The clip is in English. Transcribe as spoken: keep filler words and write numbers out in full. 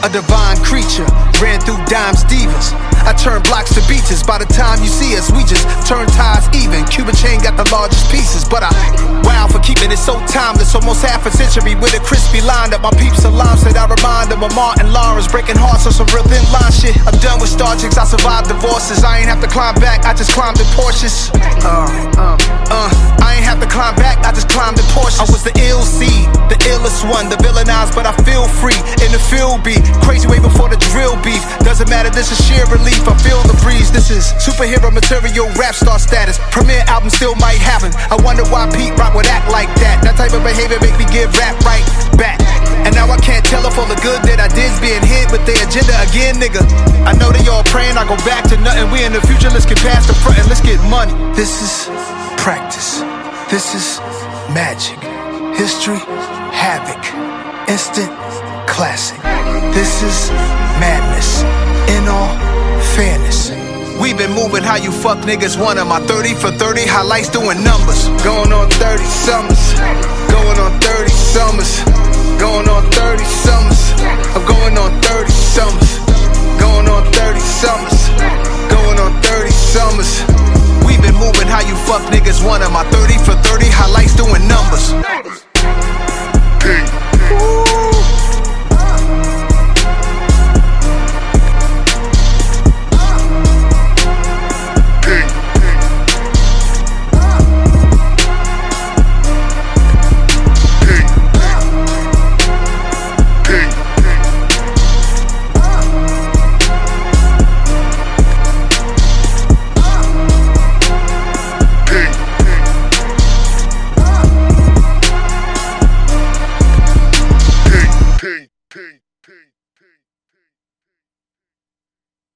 a divine creature, ran through dime Stevens. I turn blocks to beaches. By the time you see us, we just turn ties even. Cuban chain got the largest pieces, but I wow for keeping it so timeless. Almost half a century with a crispy line up. My peeps alarm said I remind them of Martin Lawrence breaking hearts on some real thin line shit. I'm done with star chicks, I survived divorces. I ain't have to climb back, I just climbed in Porsches. Uh, uh, uh, I ain't have to climb back, I just climbed in Porsches. I was the ill seed, the illest one, the villainized, but I feel free in the field beat. Crazy way before the drill beef. Doesn't matter, this is sheer relief. I feel the breeze. This is superhero material, rap star status. Premiere album still might happen. I wonder why Pete Rock would act like that. That type of behavior make me give rap right back. And now I can't tell if all the good that I did's being hit with their agenda again, nigga. I know they all praying I go back to nothing. We in the future, let's get past the front and let's get money. This is practice. This is magic. History, havoc. Instant classic. This is madness. In all fairness, we been moving how you fuck niggas wanna. My thirty for thirty highlights doing numbers. Going on thirty summers. Going on thirty summers. Going on thirty summers. I'm going on thirty summers. Going on thirty summers. Going on thirty summers. We been moving how you fuck niggas wanna. My thirty for thirty highlights doing numbers. King.